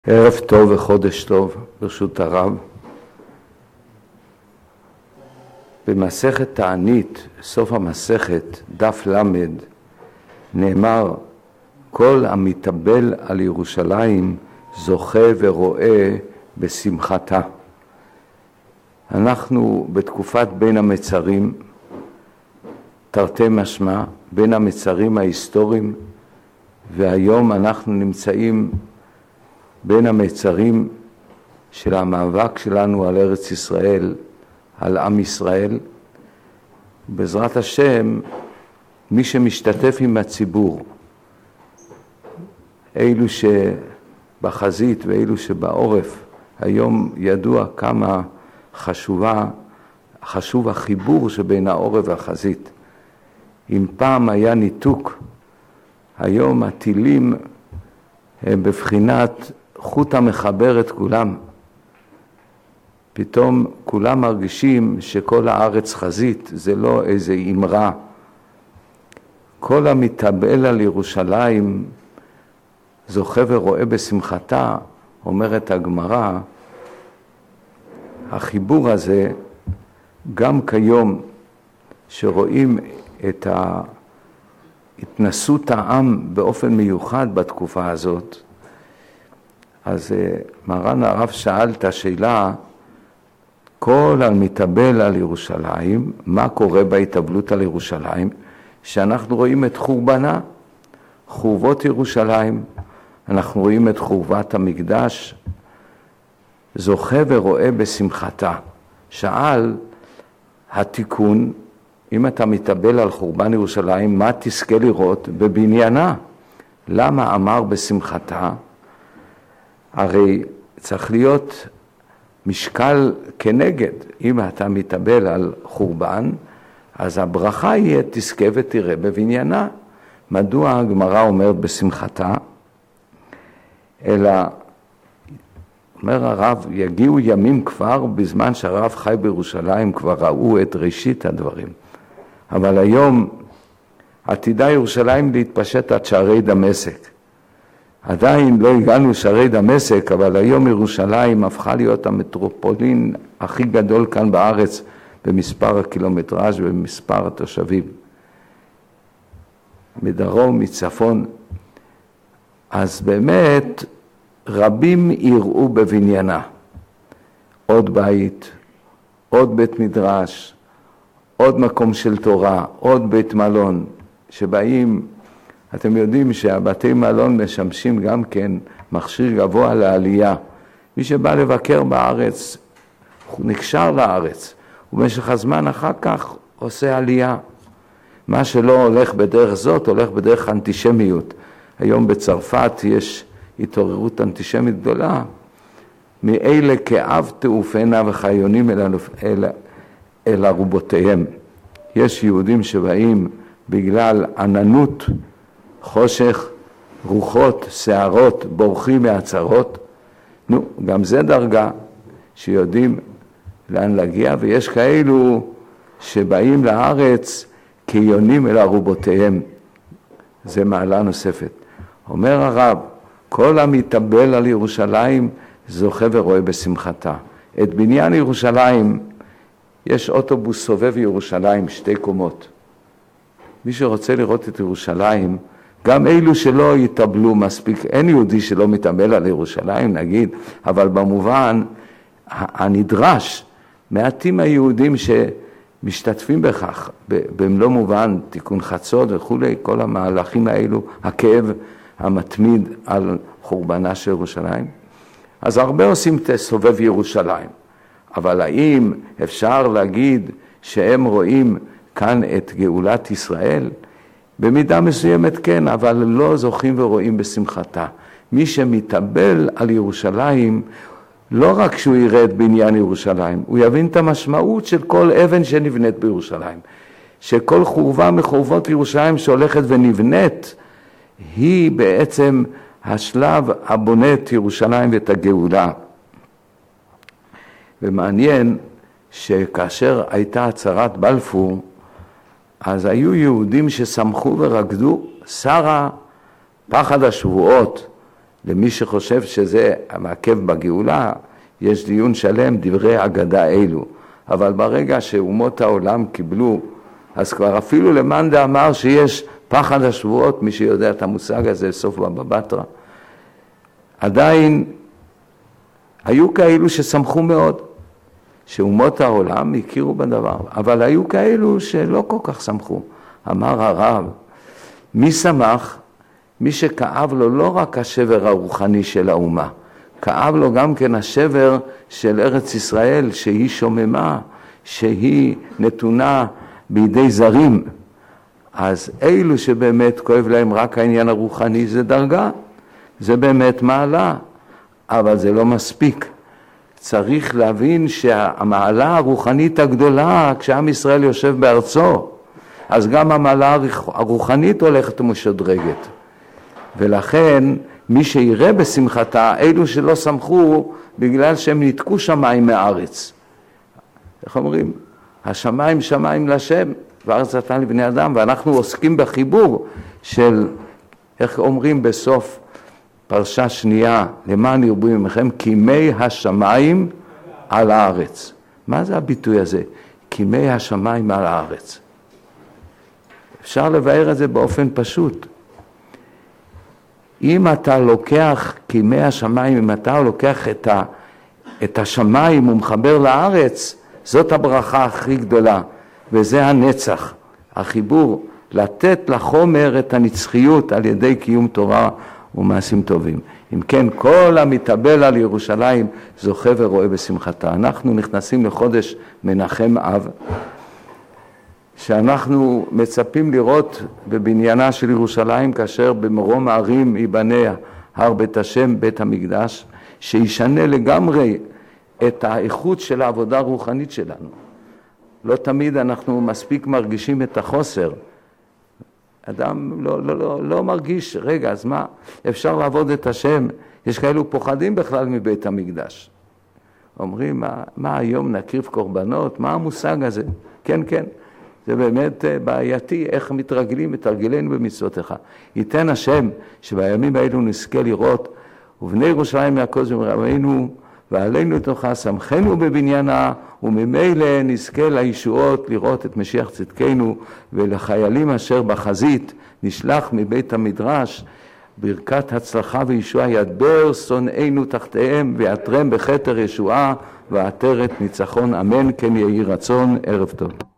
ערב טוב וחודש טוב, ברשות הרב. במסכת תענית, סוף המסכת, דף למד, נאמר, כל המתאבל על ירושלים זוכה ורואה בשמחתה. אנחנו בתקופת בין המצרים, תרתי משמע, בין המצרים ההיסטוריים, והיום אנחנו נמצאים בין המצרים של המאבק שלנו על ארץ ישראל, על עם ישראל. בעזרת השם, מי שמשתתף עם הציבור, אילו שבחזית ואילו שבעורף, היום ידוע כמה חשוב החיבור שבין העורף והחזית. אם פעם היה ניתוק, היום הטילים הם בבחינת חוט המחבר את כולם. פתאום כולם מרגישים שכל הארץ חזית, זה לא איזה אמרה. כל המתאבל על ירושלים זוכה ורואה בשמחתה, אומרת הגמרא. החיבור הזה, גם כיום שרואים את התנסות העם באופן מיוחד בתקופה הזאת, אז מרן הרב שאל את השאלה, כל המתאבל על ירושלים, מה קורה בהתאבלות על ירושלים? שאנחנו רואים את חורבנה, חורבות ירושלים, אנחנו רואים את חורבת המקדש, זוכה ורואה בשמחתה. שאל התיקון, אם אתה מתאבל על חורבן ירושלים, מה תזכה לראות בבניינה? למה אמר בשמחתה? הרי צריך להיות משקל כנגד. אם אתה מתאבל על חורבן, אז הברכה יהיה תזכה ותראה בבניינה. מדוע הגמרא אומרת בשמחתה? אלא, אומר הרב, יגיעו ימים כבר בזמן שהרב חי בירושלים, כבר ראו את ראשית הדברים. אבל היום עתידה ירושלים להתפשט עד שערי דמשק. עדיין לא הגענו שערי דמשק, אבל היום ירושלים הפכה להיות המטרופולין הכי גדול כאן בארץ, במספר הקילומטראז' ובמספר התושבים. מדרום, מצפון. אז באמת רבים יראו בבניינה. עוד בית, עוד בית מדרש, עוד מקום של תורה, עוד בית מלון, שבאים, אתם יודעים שהבתי מלון משמשים גם כן מכשיר גבוה לעלייה. מי שבא לבקר בארץ, הוא נקשר לארץ, ובמשך הזמן אחר כך עושה עלייה. מה שלא הולך בדרך זאת, הולך בדרך אנטישמיות. היום בצרפת יש התעוררות אנטישמית גדולה. מאלה כאב תעופנה וחיונים אל ארובותיהם. יש יהודים שבאים בגלל עננות, חושך, רוחות, שערות, בורחים מהצרות. גם זה דרגה שיודעים לאן להגיע, ויש כאלו שבאים לארץ כיונים אל ארובותיהם. זה מעלה נוספת. אומר הרב, כל המתאבל על ירושלים זוכה ורואה בשמחתה. את בניין ירושלים, יש אוטובוס סובב ירושלים, 2 קומות. מי שרוצה לראות את ירושלים, גם אלו שלא יתאבלו מספיק, אין יהודי שלא מתאבל על ירושלים, נגיד, אבל במובן הנדרש, מעטים היהודים שמשתתפים בכך, במלוא מובן, תיקון חצות וכו', כל המהלכים האלו, הכאב המתמיד על חורבנה של ירושלים. אז הרבה עושים סובב ירושלים, אבל האם אפשר להגיד שהם רואים כאן את גאולת ישראל? במידה מסוימת כן, אבל לא זוכים ורואים בשמחתה. מי שמתאבל על ירושלים, לא רק שהוא יראה את בניין ירושלים, הוא יבין את המשמעות של כל אבן שנבנית בירושלים. שכל חורבה מחורבות ירושלים שהולכת ונבנית, היא בעצם השלב הבונה את ירושלים ואת הגאולה. ומעניין שכאשר הייתה הצהרת בלפור, אז היו יהודים ששמחו ורקדו, שרה פחד השבועות, למי שחושב שזה מעכב בגאולה, יש דיון שלם, דברי אגדה אלו. אבל ברגע שאומות העולם קיבלו, אז כבר אפילו למאן דאמר שיש פחד השבועות, מי שיודע את המושג הזה, סוף בבא בתרא, עדיין היו כאלו ששמחו מאוד, שאומות העולם הכירו בדבר, אבל היו כאלו שלא כל כך שמחו. אמר הרב, מי שמח? מי שכאב לו לא רק השבר הרוחני של האומה, כאב לו גם כן השבר של ארץ ישראל, שהיא שוממה, שהיא נתונה בידי זרים. אז אלו שבאמת כואב להם רק העניין הרוחני, זה דרגה, זה באמת מעלה, אבל זה לא מספיק. צריך להבין שהמעלה הרוחנית הגדולה, כשעם ישראל יושב בארצו, אז גם המעלה הרוחנית הולכת ומשודרגת. ולכן מי שיראה בשמחתה, אלו שלא שמחו בגלל שהם ניתקו שמיים מארץ. איך אומרים? השמיים שמיים לשם, והארץ נתן לבני אדם, ואנחנו עוסקים בחיבור של, איך אומרים בסוף פרשה שנייה, למען ירבו ממכם, כימי השמיים על הארץ. מה זה הביטוי הזה? כימי השמיים על הארץ. אפשר לבאר את זה באופן פשוט. אם אתה לוקח כימי השמיים, אם אתה לוקח את השמיים ומחבר לארץ, זאת הברכה הכי גדולה, וזה הנצח, החיבור, לתת לחומר את הנצחיות על ידי קיום תורה ומעשים טובים. אם כן, כל המתאבל על ירושלים זוכה ורואה בשמחתה. אנחנו נכנסים לחודש מנחם אב, שאנחנו מצפים לראות בבניינה של ירושלים, כאשר במרום הערים ייבנה הר בית השם, בית המקדש, שישנה לגמרי את האיכות של העבודה הרוחנית שלנו. לא תמיד אנחנו מספיק מרגישים את החוסר. אדם לא מרגיש, רגע, אז מה? אפשר לעבוד את השם. יש כאלו פוחדים בכלל מבית המקדש. אומרים, מה היום נקריב קורבנות? מה המושג הזה? כן, כן. זה באמת בעייתי, איך מתרגלנו במצוותיך. ייתן השם שבימים האלו נזכה לראות, ובני ירושלים מהקודש מרבנו, ועלינו תוכה שמחנו בבניינה, וממילא נזכה לישועות לראות את משיח צדקנו, ולחיילים אשר בחזית נשלח מבית המדרש, ברכת הצלחה וישועה ידבר שונאינו תחתיהם, ויעטרם בכתר ישועה, ועטרת ניצחון, אמן כן יהי רצון. ערב טוב.